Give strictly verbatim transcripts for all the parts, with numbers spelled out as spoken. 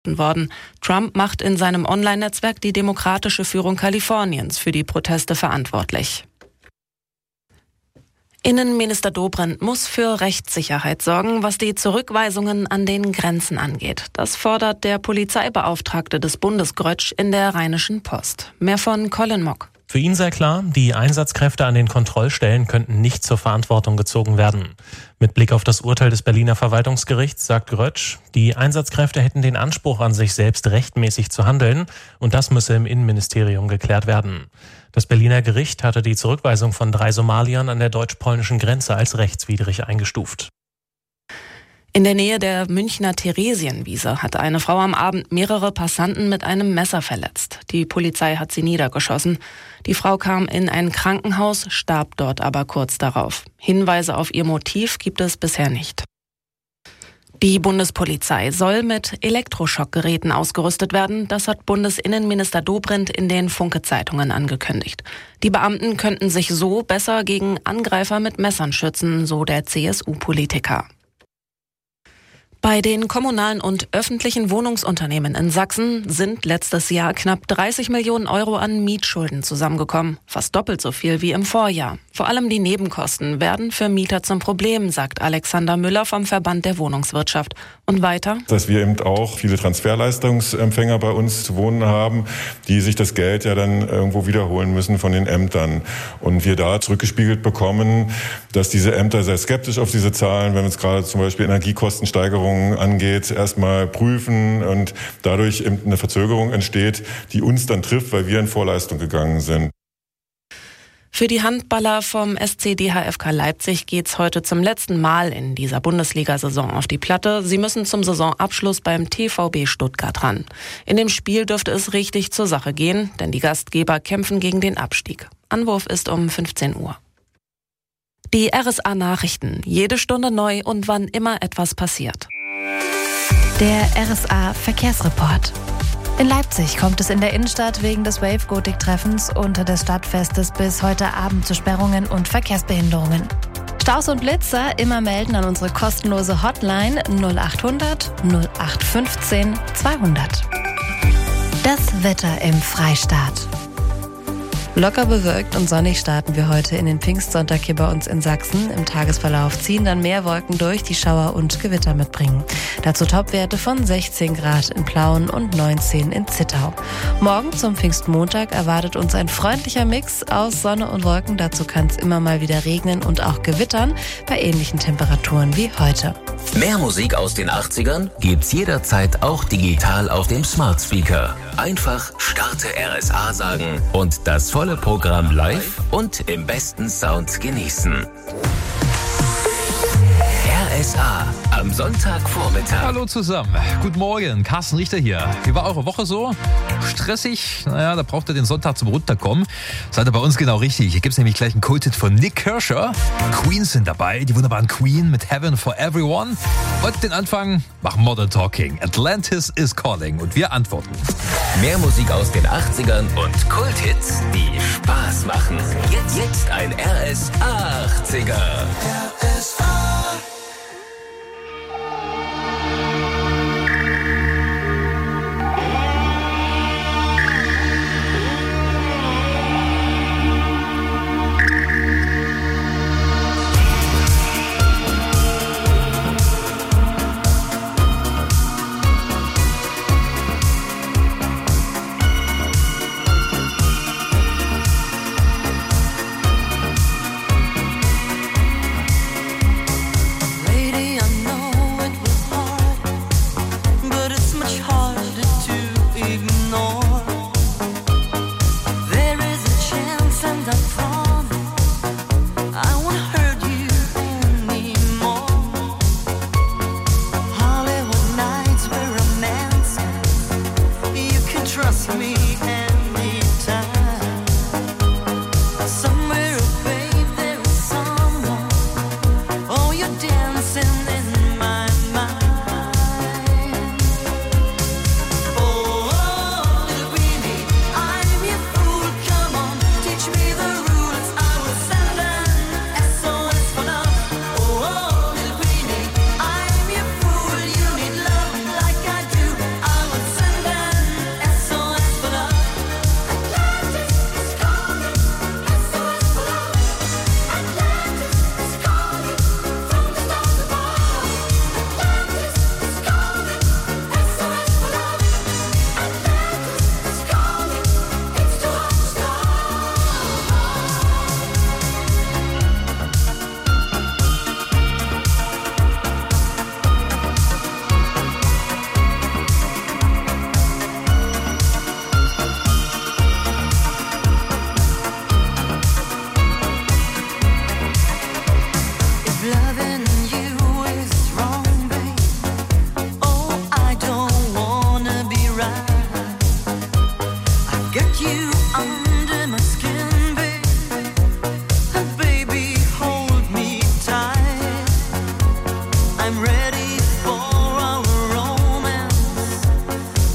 worden. Trump macht in seinem Online-Netzwerk die demokratische Führung Kaliforniens für die Proteste verantwortlich. Innenminister Dobrindt muss für Rechtssicherheit sorgen, was die Zurückweisungen an den Grenzen angeht. Das fordert der Polizeibeauftragte des Bundes Grötsch in der Rheinischen Post. Mehr von Colin Mock. Für ihn sei klar, die Einsatzkräfte an den Kontrollstellen könnten nicht zur Verantwortung gezogen werden. Mit Blick auf das Urteil des Berliner Verwaltungsgerichts sagt Grötsch, die Einsatzkräfte hätten den Anspruch an sich selbst, rechtmäßig zu handeln, und das müsse im Innenministerium geklärt werden. Das Berliner Gericht hatte die Zurückweisung von drei Somaliern an der deutsch-polnischen Grenze als rechtswidrig eingestuft. In der Nähe der Münchner Theresienwiese hat eine Frau am Abend mehrere Passanten mit einem Messer verletzt. Die Polizei hat sie niedergeschossen. Die Frau kam in ein Krankenhaus, starb dort aber kurz darauf. Hinweise auf ihr Motiv gibt es bisher nicht. Die Bundespolizei soll mit Elektroschockgeräten ausgerüstet werden. Das hat Bundesinnenminister Dobrindt in den Funke-Zeitungen angekündigt. Die Beamten könnten sich so besser gegen Angreifer mit Messern schützen, so der C S U-Politiker. Bei den kommunalen und öffentlichen Wohnungsunternehmen in Sachsen sind letztes Jahr knapp dreißig Millionen Euro an Mietschulden zusammengekommen. Fast doppelt so viel wie im Vorjahr. Vor allem die Nebenkosten werden für Mieter zum Problem, sagt Alexander Müller vom Verband der Wohnungswirtschaft. Und weiter? Dass wir eben auch viele Transferleistungsempfänger bei uns zu wohnen haben, die sich das Geld ja dann irgendwo wiederholen müssen von den Ämtern. Und wir da zurückgespiegelt bekommen, dass diese Ämter sehr skeptisch auf diese Zahlen, wenn es gerade zum Beispiel Energiekostensteigerungen angeht, erstmal prüfen und dadurch eben eine Verzögerung entsteht, die uns dann trifft, weil wir in Vorleistung gegangen sind. Für die Handballer vom S C D H F K Leipzig geht's heute zum letzten Mal in dieser Bundesliga-Saison auf die Platte. Sie müssen zum Saisonabschluss beim T V B Stuttgart ran. In dem Spiel dürfte es richtig zur Sache gehen, denn die Gastgeber kämpfen gegen den Abstieg. Anwurf ist um fünfzehn Uhr. Die R S A-Nachrichten. Jede Stunde neu und wann immer etwas passiert. Der R S A-Verkehrsreport. In Leipzig kommt es in der Innenstadt wegen des Wave-Gotik-Treffens und des Stadtfestes bis heute Abend zu Sperrungen und Verkehrsbehinderungen. Staus und Blitzer immer melden an unsere kostenlose Hotline null achthundert null acht fünfzehn zweihundert. Das Wetter im Freistaat. Locker bewölkt und sonnig starten wir heute in den Pfingstsonntag hier bei uns in Sachsen. Im Tagesverlauf ziehen dann mehr Wolken durch, die Schauer und Gewitter mitbringen. Dazu Topwerte von sechzehn Grad in Plauen und neunzehn in Zittau. Morgen zum Pfingstmontag erwartet uns ein freundlicher Mix aus Sonne und Wolken. Dazu kann es immer mal wieder regnen und auch gewittern bei ähnlichen Temperaturen wie heute. Mehr Musik aus den achtzigern gibt's jederzeit auch digital auf dem Smart Speaker. Einfach Starte R S A sagen und das volle Programm live und im besten Sound genießen. R S A am Sonntagvormittag. Hallo zusammen, guten Morgen, Carsten Richter hier. Wie war eure Woche so? Stressig? Naja, da braucht ihr den Sonntag zum Runterkommen. Seid ihr bei uns genau richtig. Hier gibt's nämlich gleich einen Kult-Hit von Nick Kershaw. Queens sind dabei, die wunderbaren Queen mit Heaven for Everyone. Und den Anfang macht Modern Talking. Atlantis is calling und wir antworten. Mehr Musik aus den achtzigern und Kult-Hits, die Spaß machen. Jetzt, jetzt ein R S achtziger. R S A.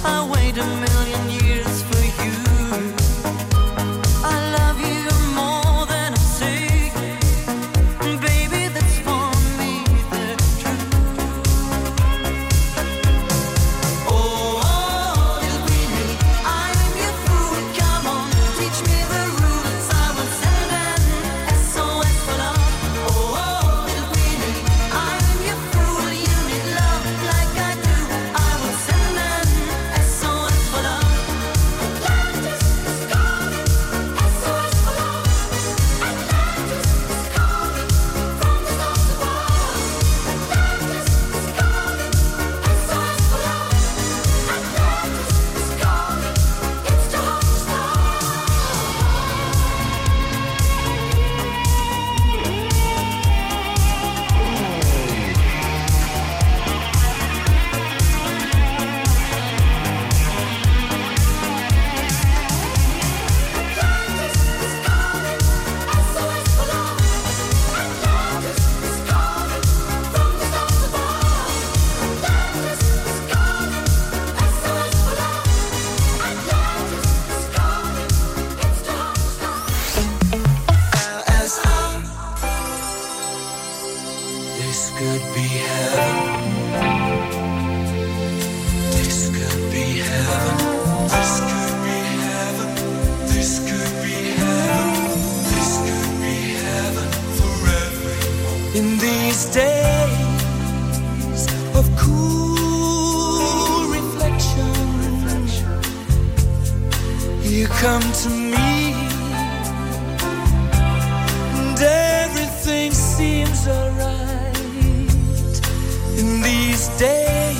I wait a million years for you. I love you more than I say. Baby, that's for me the truth. Oh, oh, little Queenie, I'm your fool. Come on, teach me the rules. I will send an S O S for love. Oh, oh, little Queenie, I'm your fool. You need love like I do. I will send an S O S for love. Atlantis is calling, S O S for love. Atlantis is calling from the stars above. Atlantis is calling, S O S for love. Atlantis is calling, it's the whole star. This could be heaven. This could be heaven. This could be heaven. This could be heaven. This could be heaven for everyone. In these days of cool reflection, you come to me, and everything seems alright. In these days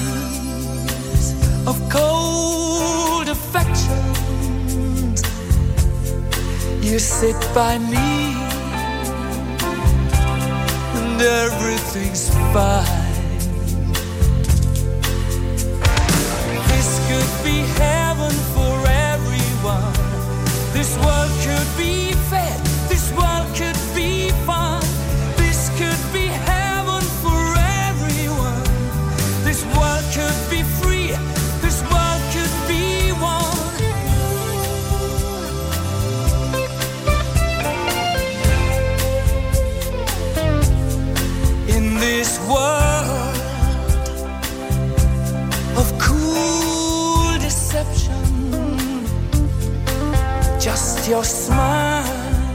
of cold affections, you sit by me, and everything's fine. This could be heaven for everyone. This world could be fair. This world could be fun. This could be heaven for everyone. This world could be free. This world could be one. In this world of cool deception, just your smile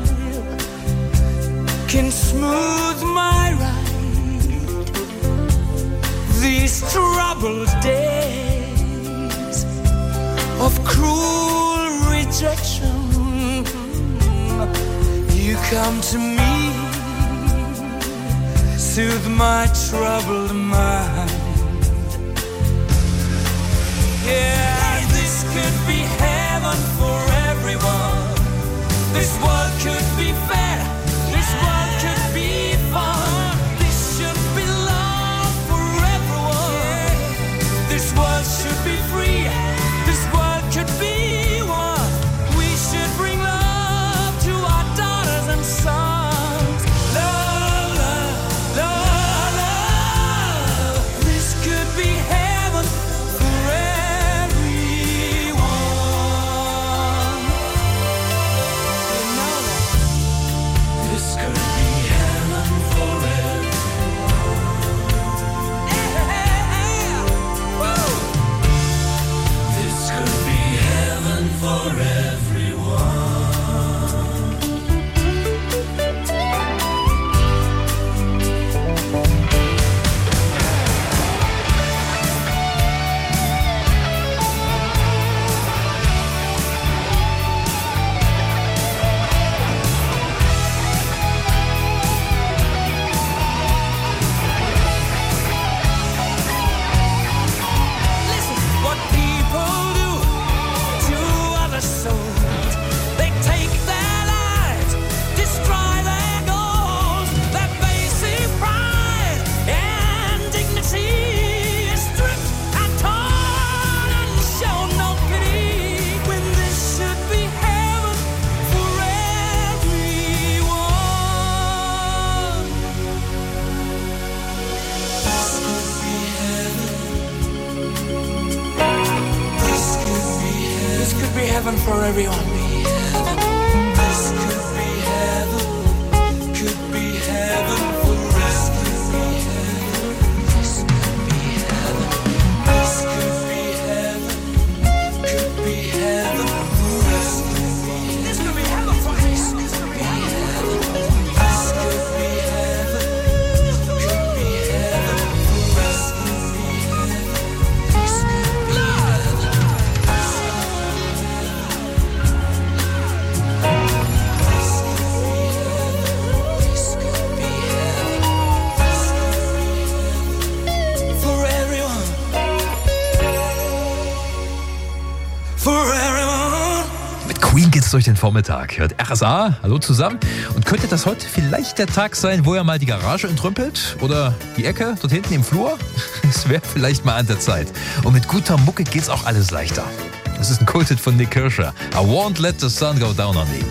can smooth my ride. These troubled days of cruel rejection, you come to me, soothe my troubled mind. Yeah, this could be heaven for everyone. This world could be fair. This world could be fun. This should be love for everyone. This world should be free. This world could be one. We should bring love to our daughters and sons. Love, love, love, love. heaven for everyone. This could be heaven, could be heaven for us. This could be heaven, this could be heaven, could be heaven for us. This could be heaven for us. This could be heaven, this could be heaven, could be heaven for us. This could be heaven. Mit Queen geht's durch den Vormittag. Hört R S A, hallo zusammen. Und könnte das heute vielleicht der Tag sein, wo er mal die Garage entrümpelt? Oder die Ecke dort hinten im Flur? Es wäre vielleicht mal an der Zeit. Und mit guter Mucke geht's auch alles leichter. Das ist ein Kulthit von Nick Kershaw. I won't let the sun go down on me.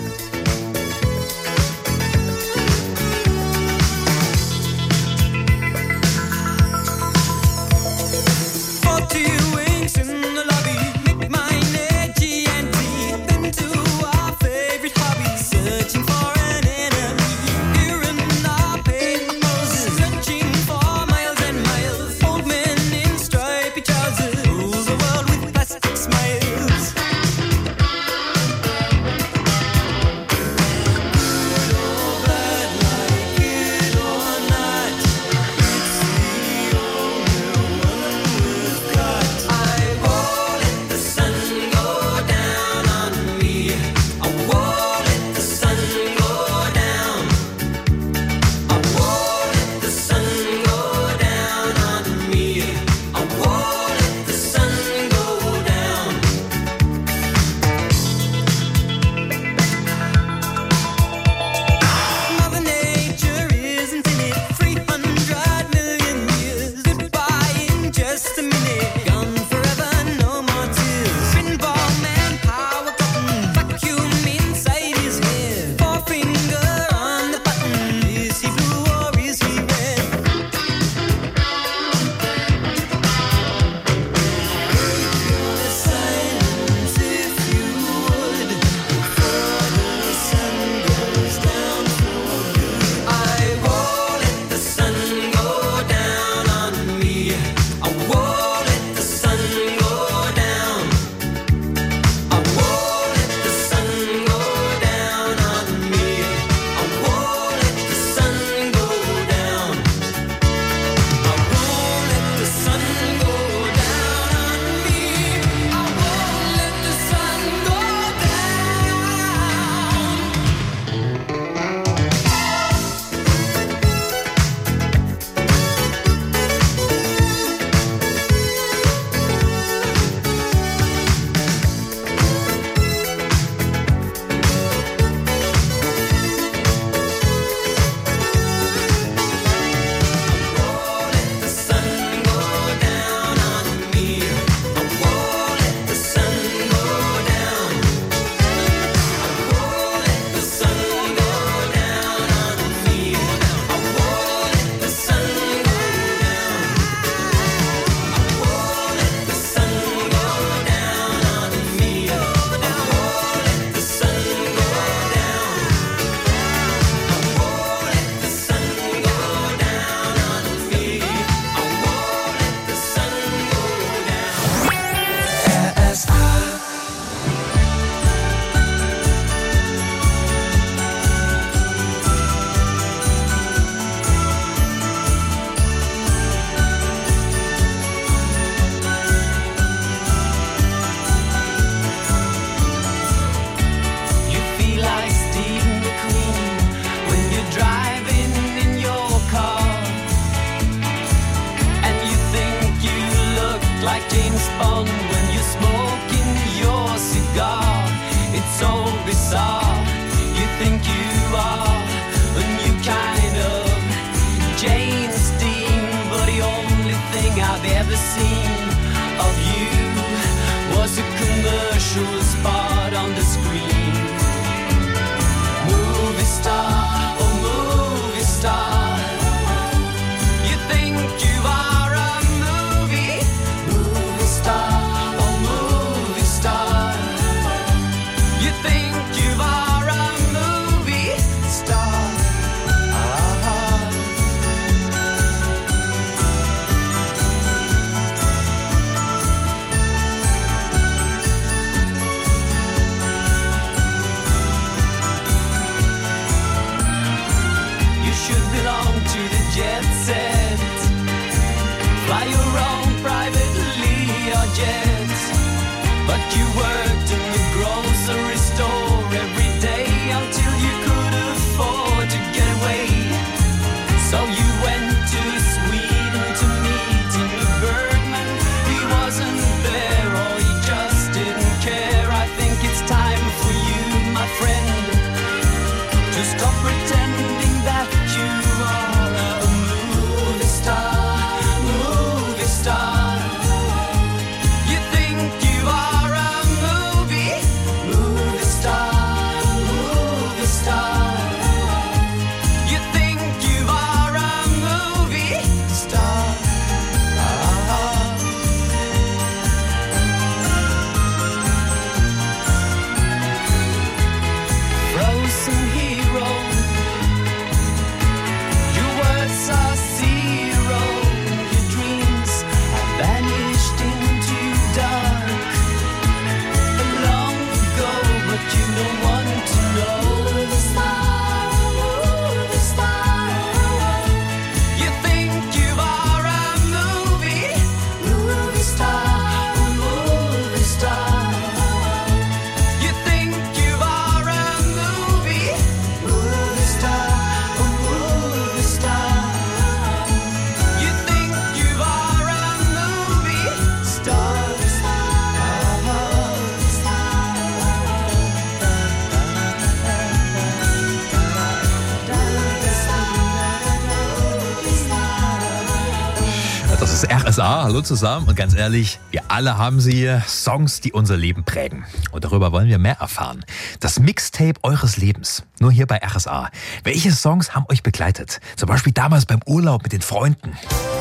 Das ist R S A, hallo zusammen und ganz ehrlich, wir alle haben sie, Songs, die unser Leben prägen. Und darüber wollen wir mehr erfahren. Das Mixtape eures Lebens, nur hier bei R S A. Welche Songs haben euch begleitet? Zum Beispiel damals beim Urlaub mit den Freunden.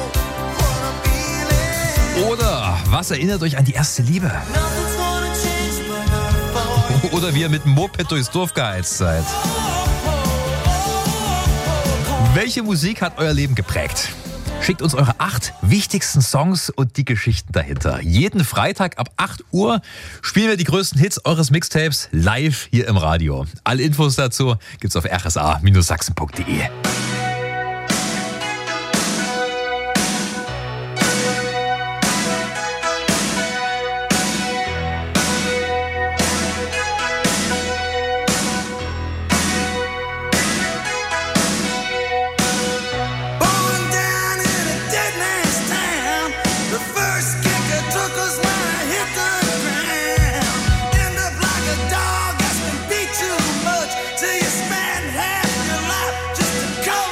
Oder was erinnert euch an die erste Liebe? Oder wie ihr mit dem Moped durchs Dorf geheizt seid. Welche Musik hat euer Leben geprägt? Schickt uns eure acht wichtigsten Songs und die Geschichten dahinter. Jeden Freitag ab acht Uhr spielen wir die größten Hits eures Mixtapes live hier im Radio. Alle Infos dazu gibt's auf r s a Bindestrich sachsen punkt de. Till you spend half your life just to cope.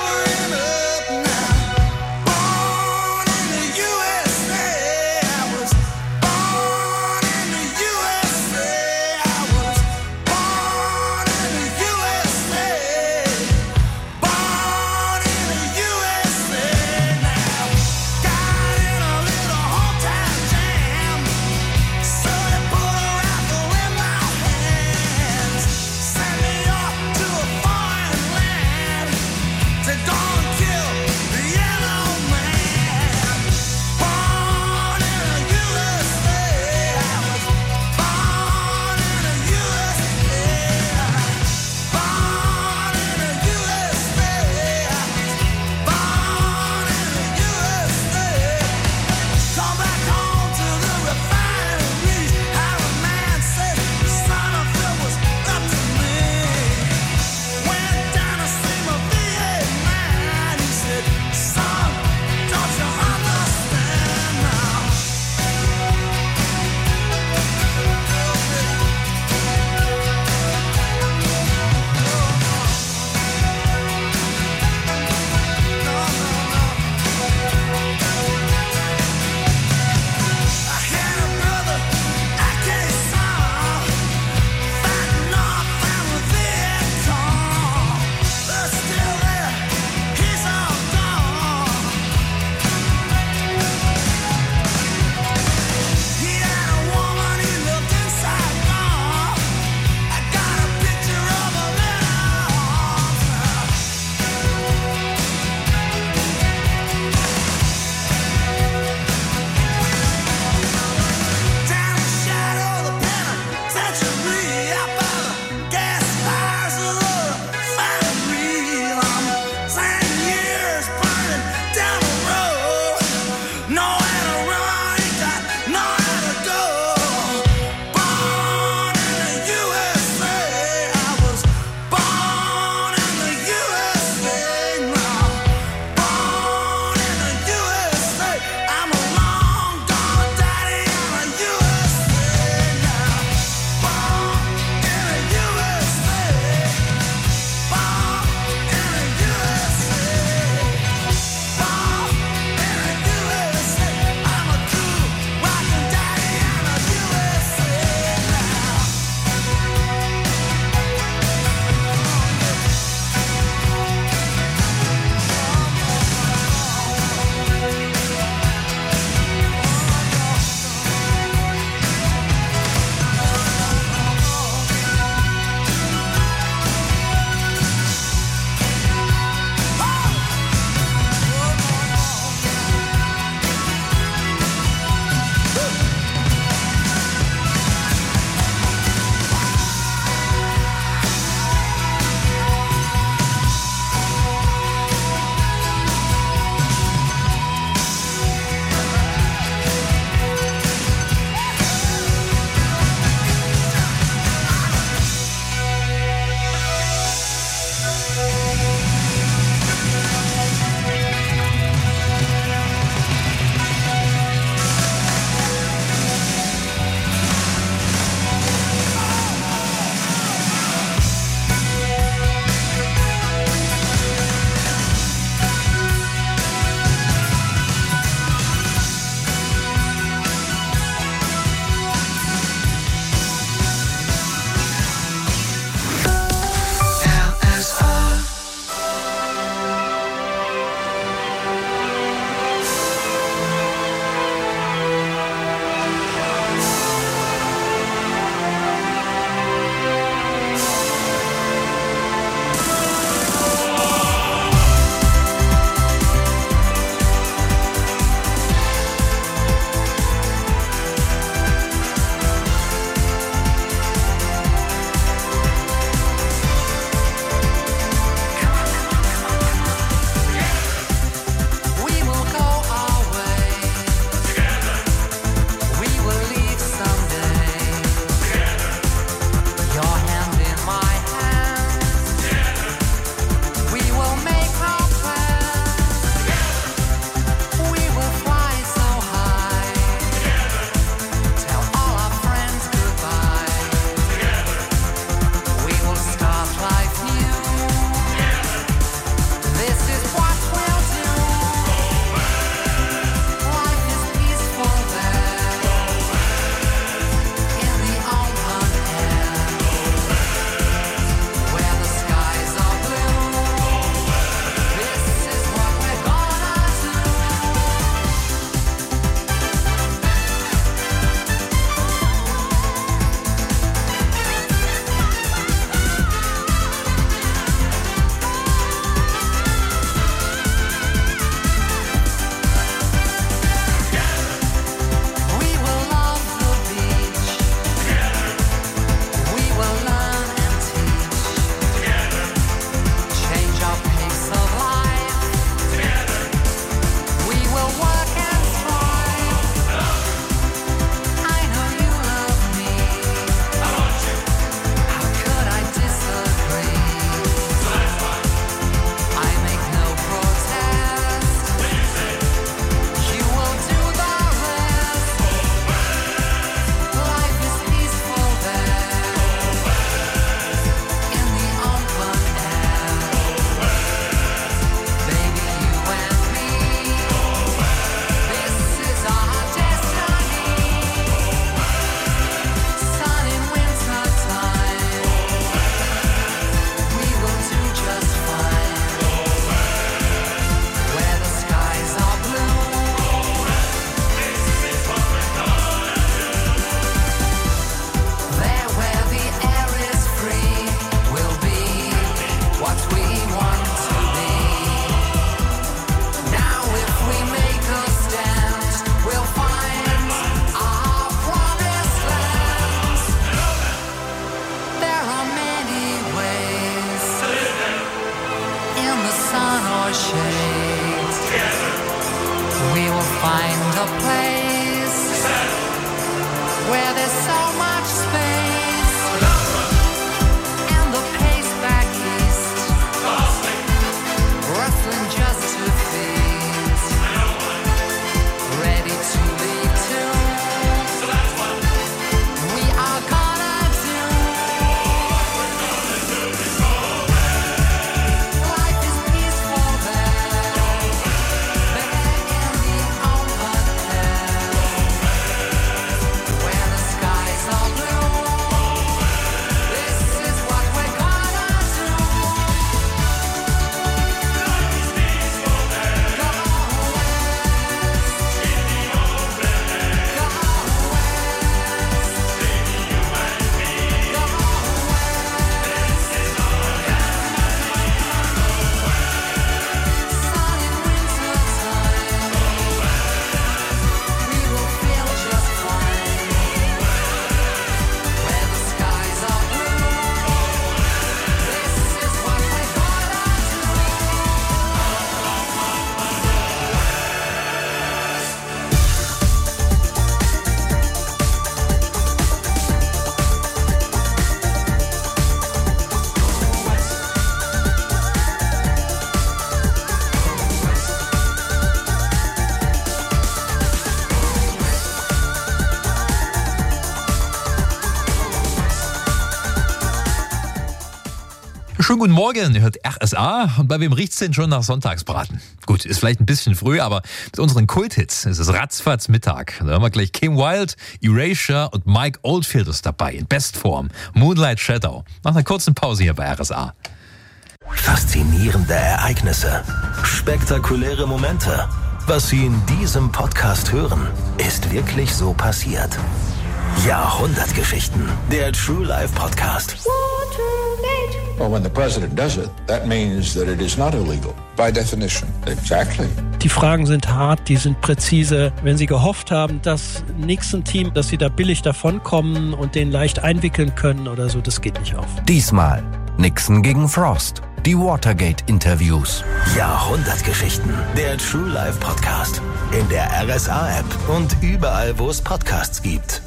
Schönen guten Morgen, ihr hört R S A und bei wem riecht's denn schon nach Sonntagsbraten? Gut, ist vielleicht ein bisschen früh, aber mit unseren Kulthits ist es ratzfatz Mittag. Da haben wir gleich Kim Wilde, Erasure und Mike Oldfield ist dabei in Bestform. Moonlight Shadow. Nach einer kurzen Pause hier bei R S A. Faszinierende Ereignisse, spektakuläre Momente. Was Sie in diesem Podcast hören, ist wirklich so passiert. Jahrhundertgeschichten, der True Life Podcast. Well, when the president does it, that means that it is not illegal. By definition. Exactly. Die Fragen sind hart, die sind präzise. Wenn Sie gehofft haben, dass Nixon-Team, dass Sie da billig davonkommen und den leicht einwickeln können oder so, das geht nicht auf. Diesmal Nixon gegen Frost. Die Watergate-Interviews. Jahrhundertgeschichten, der True Life Podcast. In der R S A-App und überall, wo es Podcasts gibt.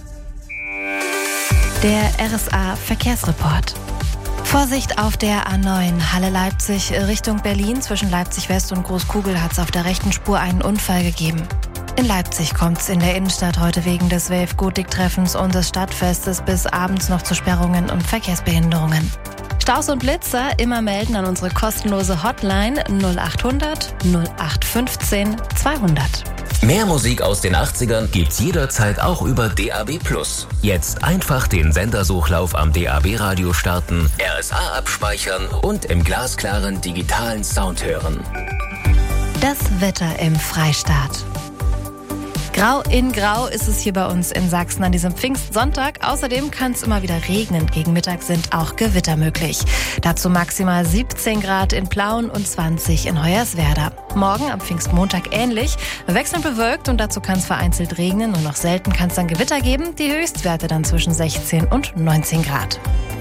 Der R S A Verkehrsreport. Vorsicht auf der A neun Halle Leipzig Richtung Berlin. Zwischen Leipzig West und Großkugel hat es auf der rechten Spur einen Unfall gegeben. In Leipzig kommt es in der Innenstadt heute wegen des Wave Gotik-Treffens und des Stadtfestes bis abends noch zu Sperrungen und Verkehrsbehinderungen. Staus und Blitzer immer melden an unsere kostenlose Hotline null acht hundert null acht fünfzehn zweihundert. Mehr Musik aus den achtzigern gibt's jederzeit auch über D A B plus. Jetzt einfach den Sendersuchlauf am D A B-Radio starten, R S A abspeichern und im glasklaren digitalen Sound hören. Das Wetter im Freistaat. Grau in Grau ist es hier bei uns in Sachsen an diesem Pfingstsonntag. Außerdem kann es immer wieder regnen. Gegen Mittag sind auch Gewitter möglich. Dazu maximal siebzehn Grad in Plauen und zwanzig in Hoyerswerda. Morgen am Pfingstmontag ähnlich. Wechselnd bewölkt und dazu kann es vereinzelt regnen. Nur noch selten kann es dann Gewitter geben. Die Höchstwerte dann zwischen sechzehn und neunzehn Grad.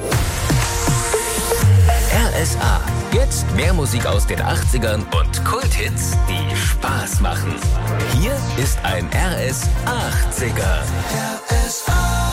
R S A. Jetzt mehr Musik aus den achtzigern und Kulthits, die Spaß machen. Hier ist ein R S achtziger. R S A.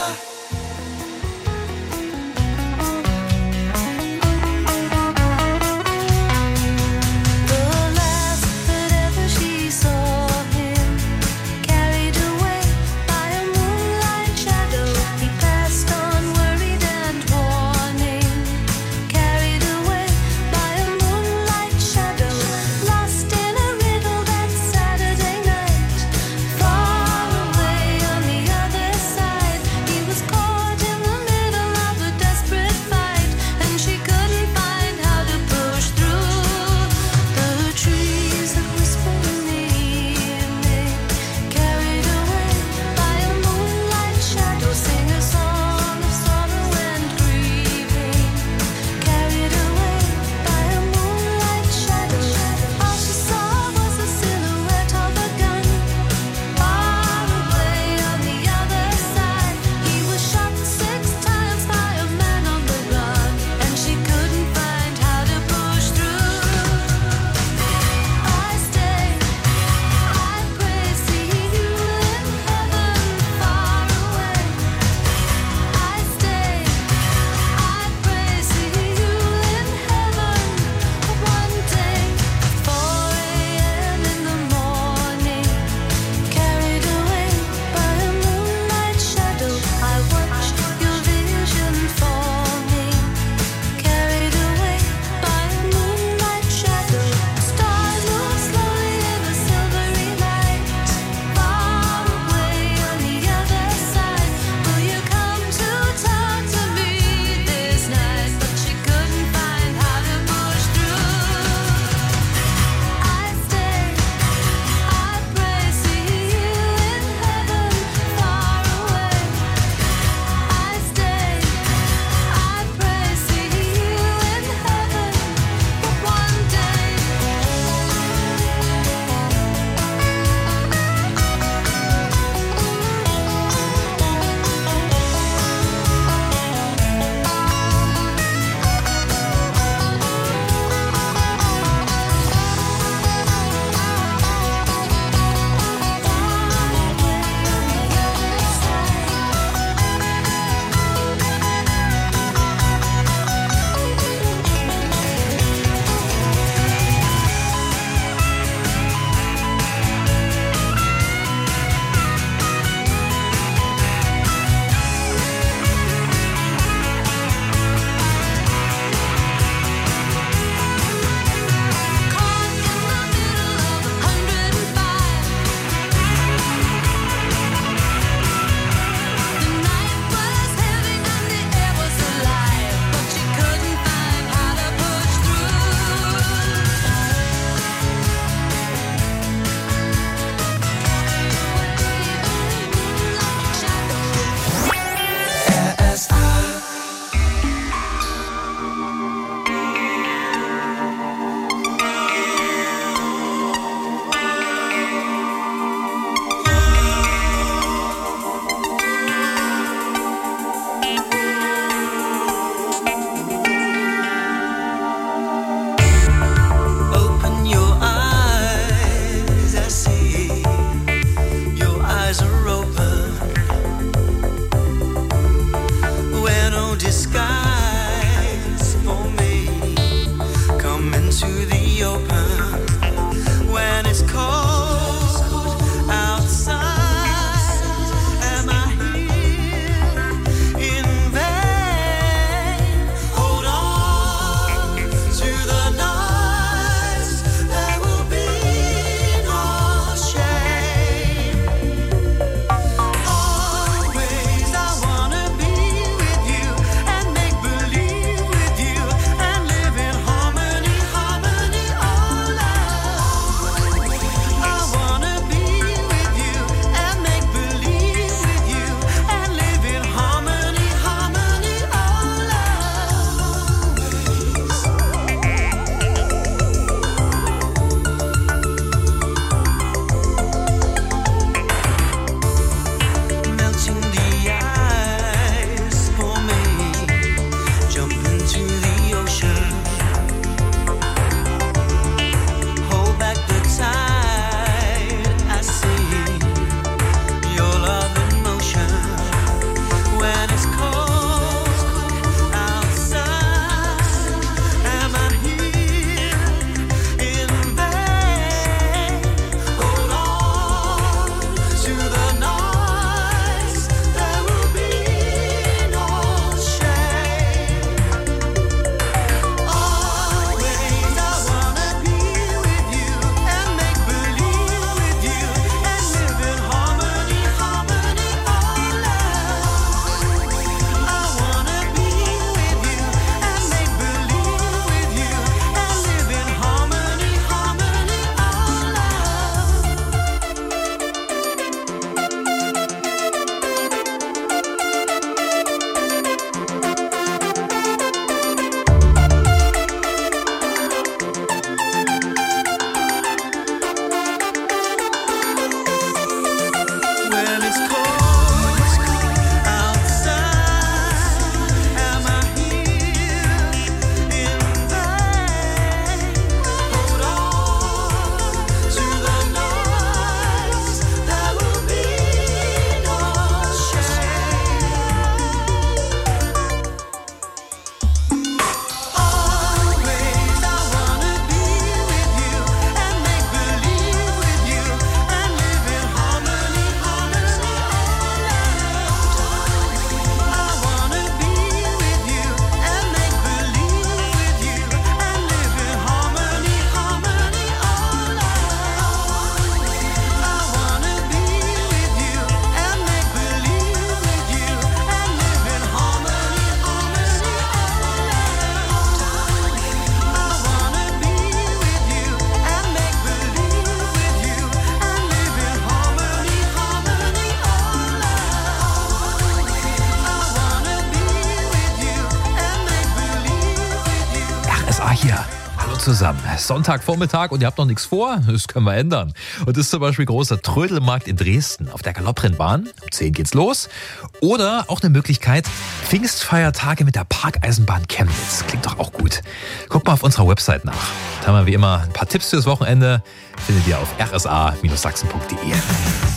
hier. Hallo zusammen. Sonntagvormittag und ihr habt noch nichts vor? Das können wir ändern. Und das ist zum Beispiel großer Trödelmarkt in Dresden auf der Galopprennbahn. Um zehn geht's los. Oder auch eine Möglichkeit, Pfingstfeiertage mit der Parkeisenbahn Chemnitz. Klingt doch auch gut. Guckt mal auf unserer Website nach. Da haben wir wie immer ein paar Tipps fürs Wochenende. Findet ihr auf r s a Bindestrich sachsen punkt d e.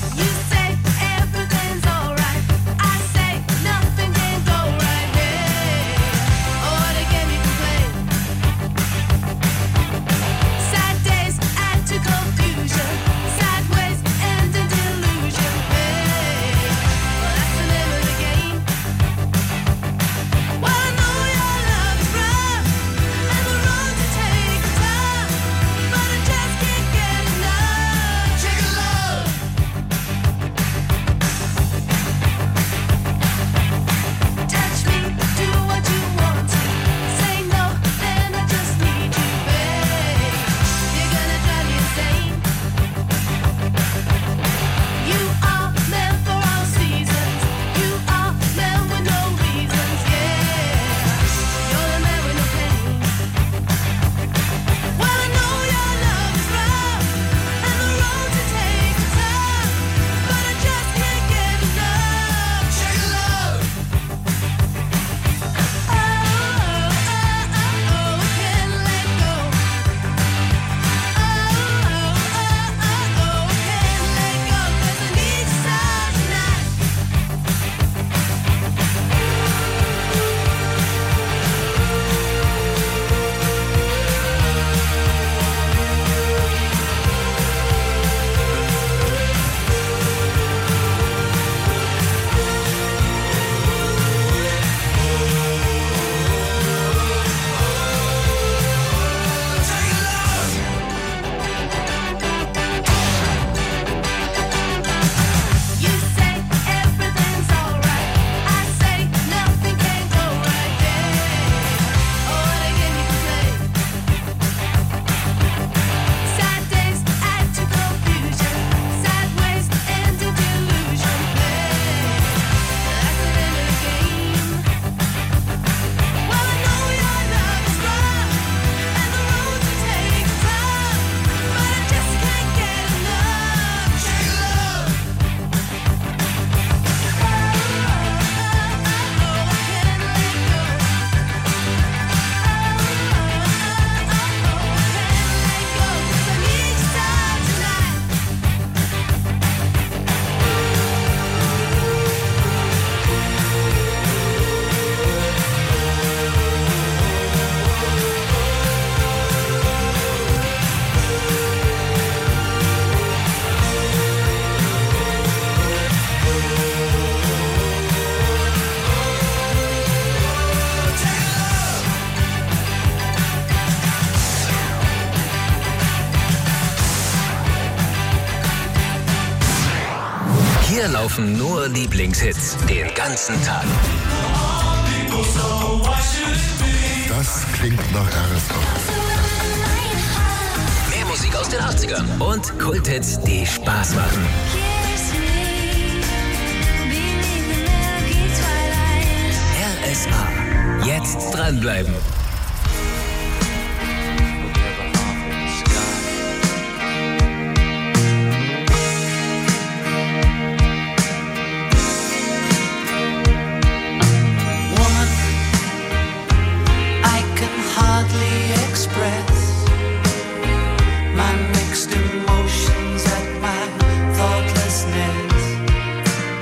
Hier laufen nur Lieblingshits den ganzen Tag. Das klingt nach R S A. Mehr Musik aus den achtzigern und Kulthits, die Spaß machen. R S A. Jetzt dranbleiben.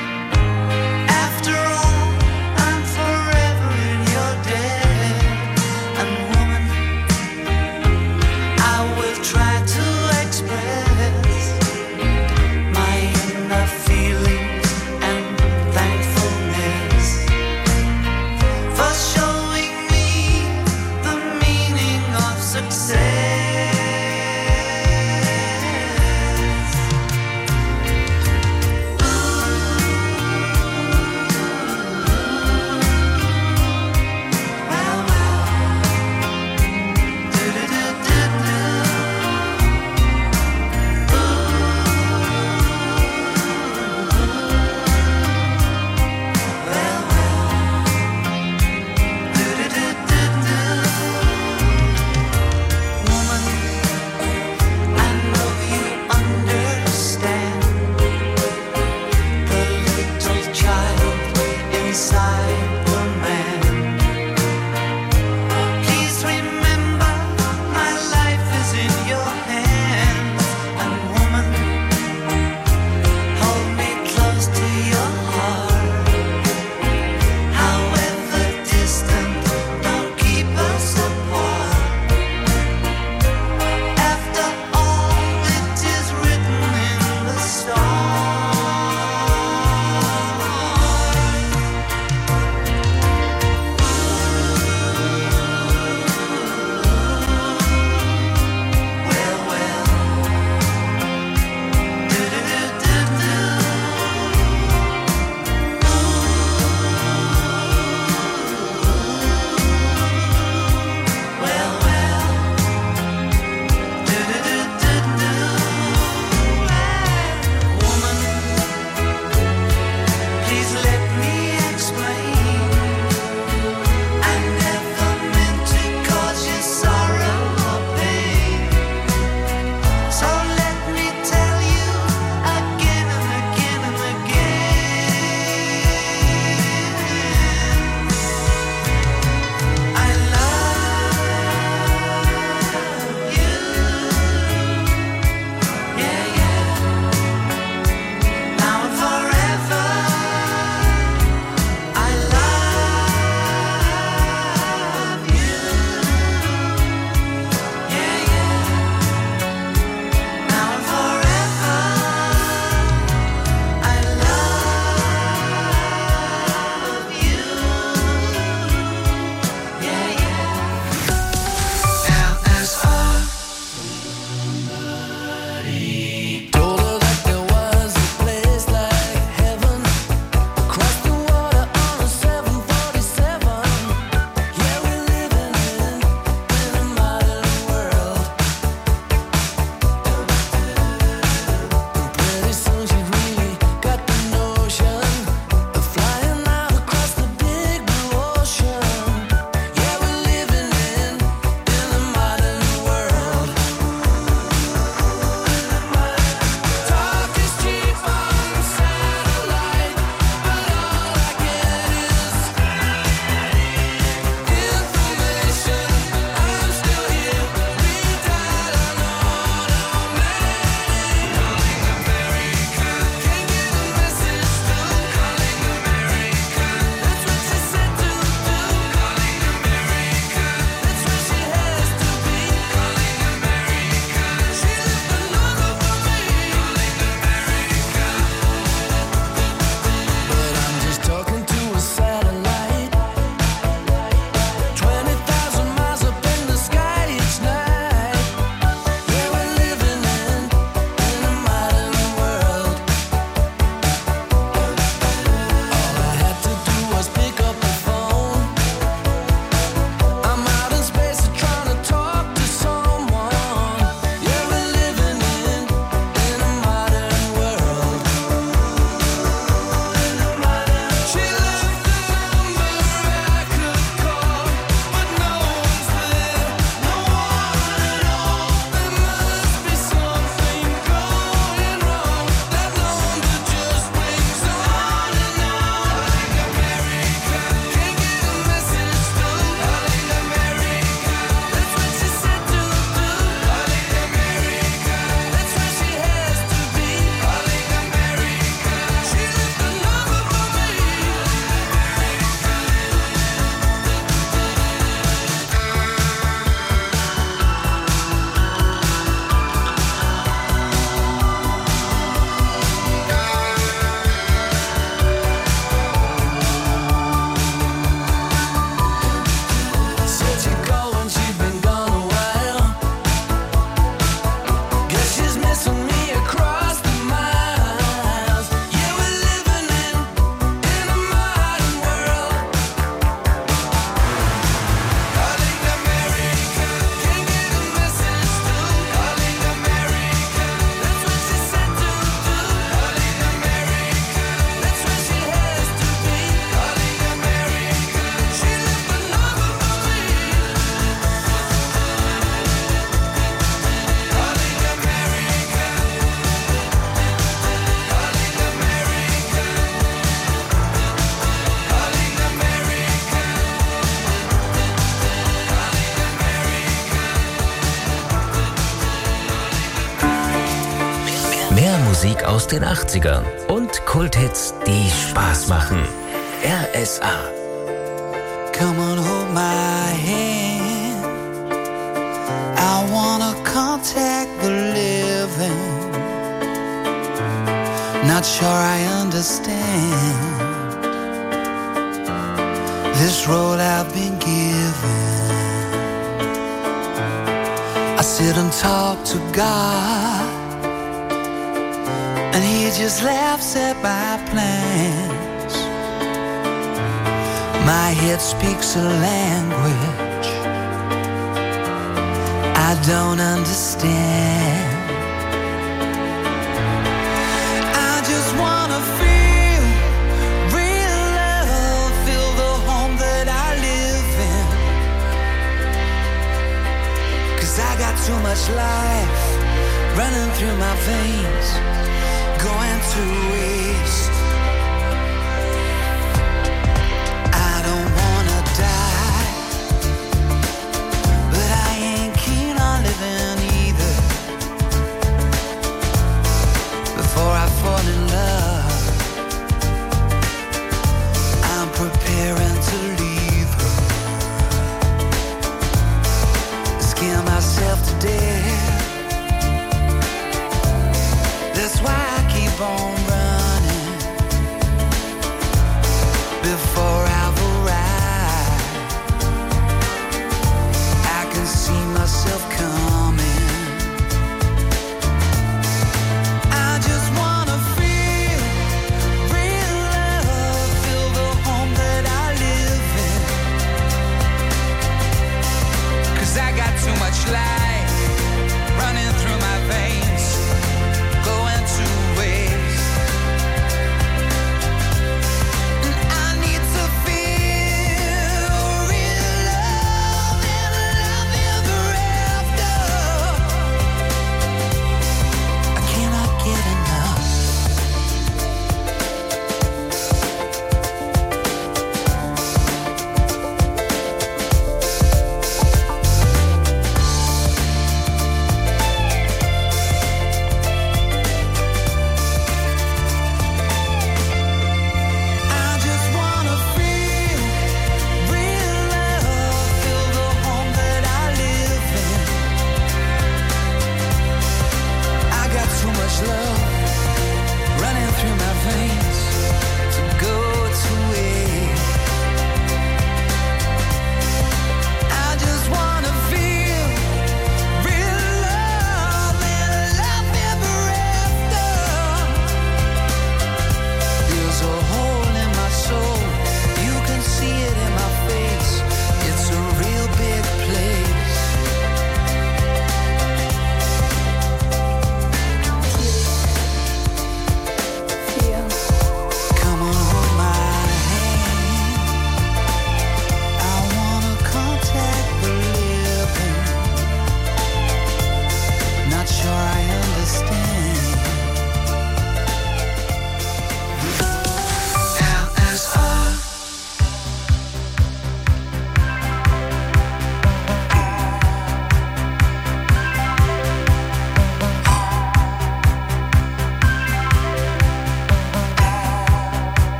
After all, I'm forever in your debt. aus den achtzigern und Kulthits, die Spaß machen. R S A. Come on, hold my hand. I wanna contact the living. Not sure I understand this road I've been given. I sit and talk to God, and He just laughs at my plans. My head speaks a language I don't understand. I just wanna feel real love, feel the home that I live in. 'Cause I got too much life running through my veins, going to waste. I don't wanna die, but I ain't keen on living either. Before I fall in love, I'm preparing to leave her. Scare myself to death. That's why I keep on running. Before I've arrived, I can see myself coming. I just wanna feel real love, feel the home that I live in. 'Cause I got too much life running through my veins, going to waste. And I need to feel real love and love ever after. I cannot get enough.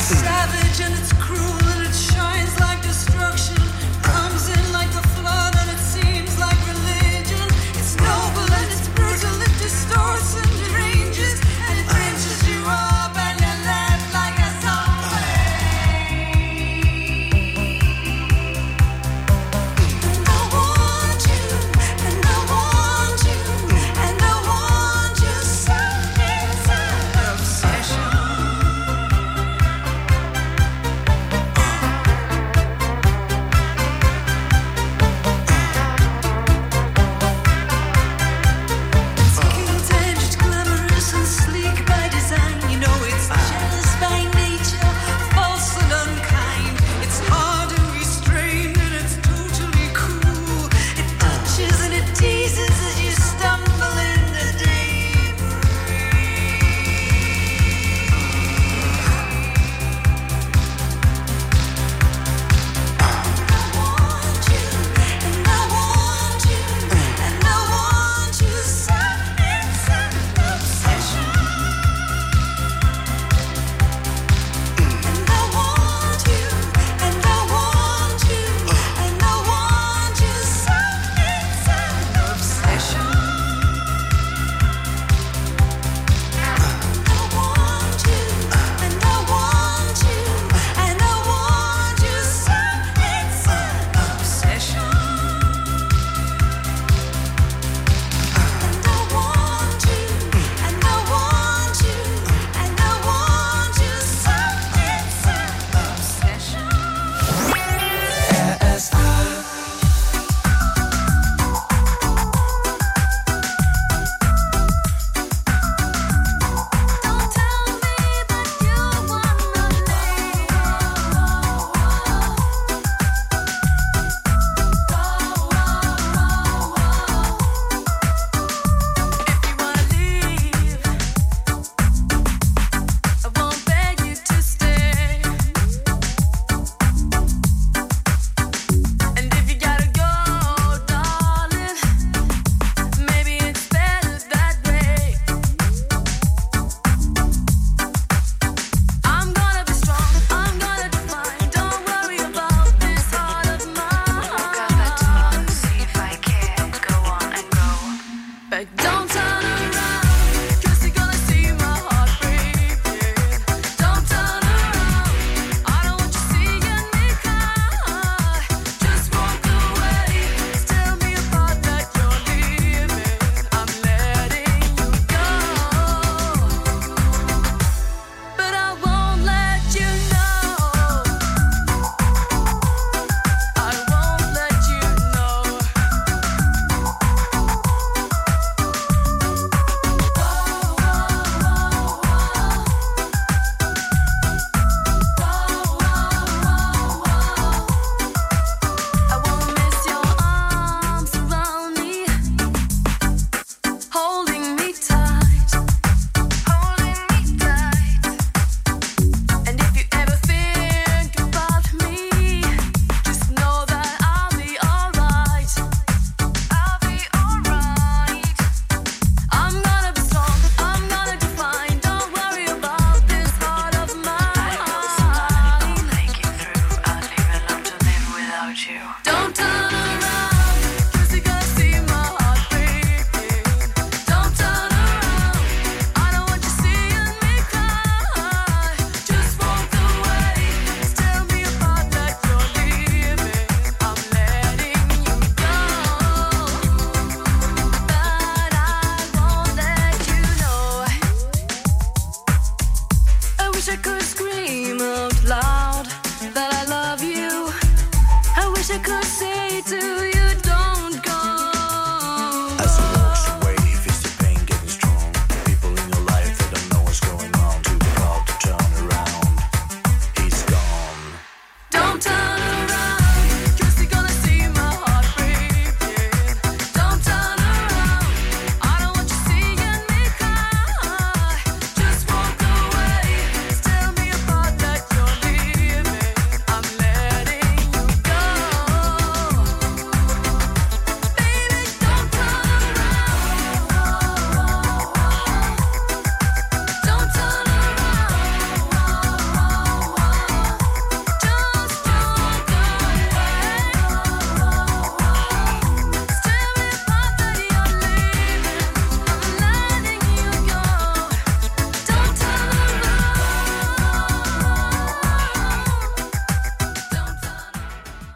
Letting you go.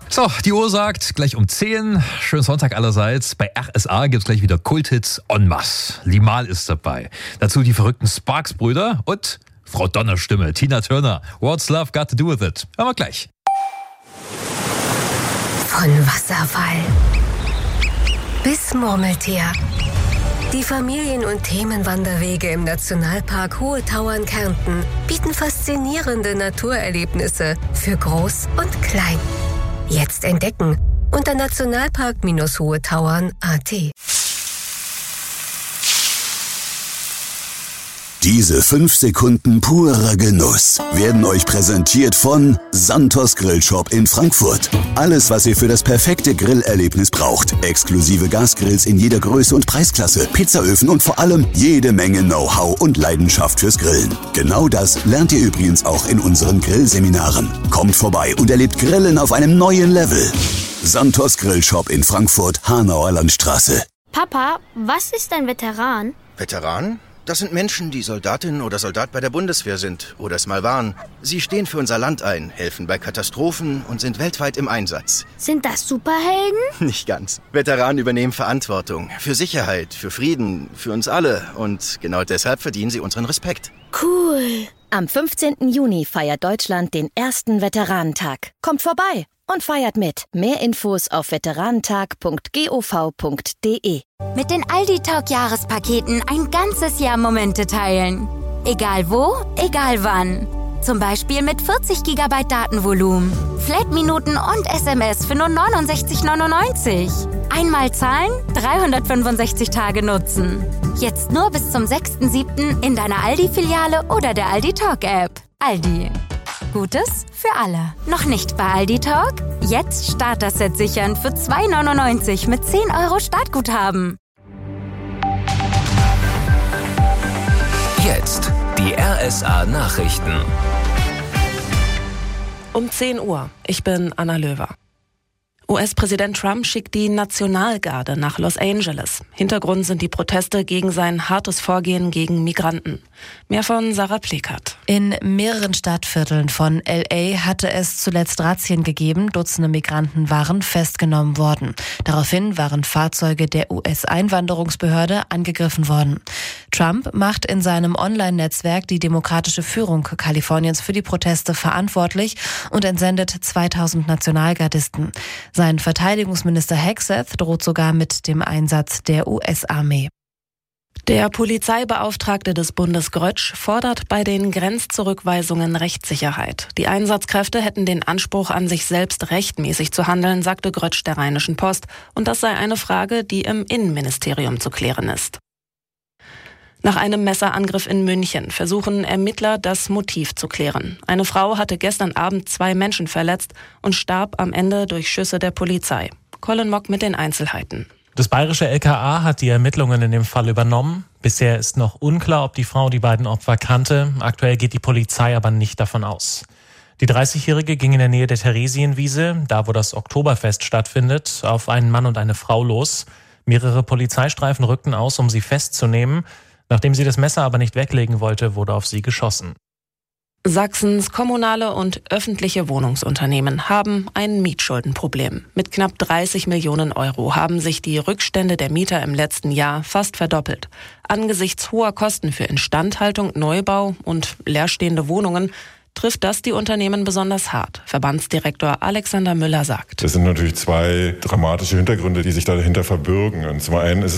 So, die Uhr sagt gleich um zehn. Schönen Sonntag allerseits. Bei R S A gibt's gleich wieder Kulthits en masse. Limahl ist dabei. Dazu die verrückten Sparks-Brüder und Frau Donnerstimme, Tina Turner. What's Love Got to Do With It? Hören wir gleich. Von Wasserfall bis Murmeltier. Die Familien- und Themenwanderwege im Nationalpark Hohe Tauern Kärnten bieten faszinierende Naturerlebnisse für Groß und Klein. Jetzt entdecken unter nationalpark Hohe Tauern punkt a t. Diese fünf Sekunden purer Genuss werden euch präsentiert von Santos Grillshop in Frankfurt. Alles, was ihr für das perfekte Grillerlebnis braucht. Exklusive Gasgrills in jeder Größe und Preisklasse, Pizzaöfen und vor allem jede Menge Know-how und Leidenschaft fürs Grillen. Genau das lernt ihr übrigens auch in unseren Grillseminaren. Kommt vorbei und erlebt Grillen auf einem neuen Level. Santos Grillshop in Frankfurt, Hanauer Landstraße. Papa, was ist ein Veteran? Veteran? Das sind Menschen, die Soldatin oder Soldat bei der Bundeswehr sind oder es mal waren. Sie stehen für unser Land ein, helfen bei Katastrophen und sind weltweit im Einsatz. Sind das Superhelden? Nicht ganz. Veteranen übernehmen Verantwortung für Sicherheit, für Frieden, für uns alle. Und genau deshalb verdienen sie unseren Respekt. Cool. Am fünfzehnten Juni feiert Deutschland den ersten Veteranentag. Kommt vorbei und feiert mit. Mehr Infos auf veteranentag punkt gov punkt de. Mit den Aldi Talk Jahrespaketen ein ganzes Jahr Momente teilen. Egal wo, egal wann. Zum Beispiel mit vierzig Gigabyte Datenvolumen, Flat-Minuten und S M S für nur neunundsechzig neunundneunzig. Einmal zahlen, dreihundertfünfundsechzig Tage nutzen. Jetzt nur bis zum sechsten siebten in deiner Aldi-Filiale oder der Aldi Talk App. Aldi. Gutes für alle. Noch nicht bei Aldi Talk? Jetzt Starter-Set sichern für zwei neunundneunzig mit zehn Euro Startguthaben. Jetzt die R S A-Nachrichten. Um zehn Uhr. Ich bin Anna Löwer. U S-Präsident Trump schickt die Nationalgarde nach Los Angeles. Hintergrund sind die Proteste gegen sein hartes Vorgehen gegen Migranten. Mehr von Sarah Plekat. In mehreren Stadtvierteln von L A hatte es zuletzt Razzien gegeben. Dutzende Migranten waren festgenommen worden. Daraufhin waren Fahrzeuge der U S-Einwanderungsbehörde angegriffen worden. Trump macht in seinem Online-Netzwerk die demokratische Führung Kaliforniens für die Proteste verantwortlich und entsendet zweitausend Nationalgardisten. Sein Verteidigungsminister Hegseth droht sogar mit dem Einsatz der U S-Armee. Der Polizeibeauftragte des Bundes Grötsch fordert bei den Grenzzurückweisungen Rechtssicherheit. Die Einsatzkräfte hätten den Anspruch an sich selbst rechtmäßig zu handeln, sagte Grötsch der Rheinischen Post. Und das sei eine Frage, die im Innenministerium zu klären ist. Nach einem Messerangriff in München versuchen Ermittler, das Motiv zu klären. Eine Frau hatte gestern Abend zwei Menschen verletzt und starb am Ende durch Schüsse der Polizei. Colin Mock mit den Einzelheiten. Das bayerische L K A hat die Ermittlungen in dem Fall übernommen. Bisher ist noch unklar, ob die Frau die beiden Opfer kannte. Aktuell geht die Polizei aber nicht davon aus. Die dreißigjährige ging in der Nähe der Theresienwiese, da wo das Oktoberfest stattfindet, auf einen Mann und eine Frau los. Mehrere Polizeistreifen rückten aus, um sie festzunehmen. Nachdem sie das Messer aber nicht weglegen wollte, wurde auf sie geschossen. Sachsens kommunale und öffentliche Wohnungsunternehmen haben ein Mietschuldenproblem. Mit knapp dreißig Millionen Euro haben sich die Rückstände der Mieter im letzten Jahr fast verdoppelt. Angesichts hoher Kosten für Instandhaltung, Neubau und leerstehende Wohnungen trifft das die Unternehmen besonders hart. Verbandsdirektor Alexander Müller sagt: Das sind natürlich zwei dramatische Hintergründe, die sich dahinter verbirgen. Und zum einen ist es